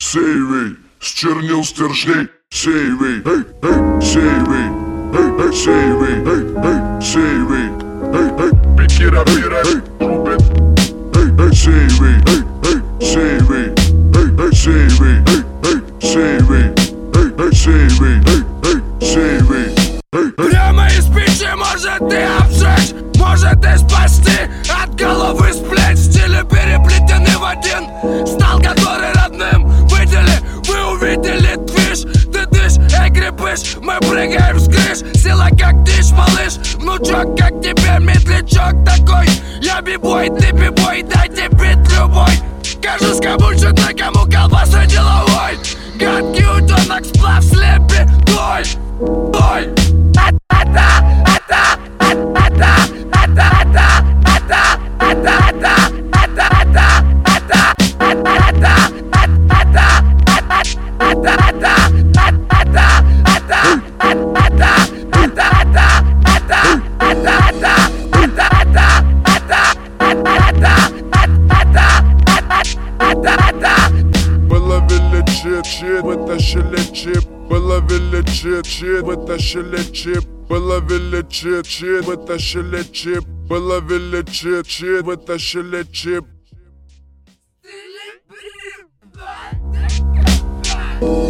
Сейвей, с чернил стержней. Сейвей, эй, эй, сейвей, эй, эй, сейвей, эй, эй, сейвей, эй, эй, пикира, пира, эй, рубит, эй, эй, сейвей, эй, эй, сейвей, эй, эй, сейвей, эй, эй, сейвей, эй, эй, сейвей, эй, эй, сейвей, эй, эй. Прямо из печи может ты обжечь, может и спасти от головы сплеть. Стили переплетены в один, стал который родным. Выдели, вы увидели движ, ты дышь, эй, гребыш. Мы прыгаем с крыш, сила как дичь, малыш. Внучок, как тебе медлячок такой. Я бибой, ты бибой, дайте бит любой. Кажется, кабульчик, на кому колбаса деловой. Гадкий утенок, сплав, слепи, дой, дой. Половили чит, вытащили чип. Половили чит, вытащили чип. Половили чит, вытащили чип. Половили чит, вытащили чип.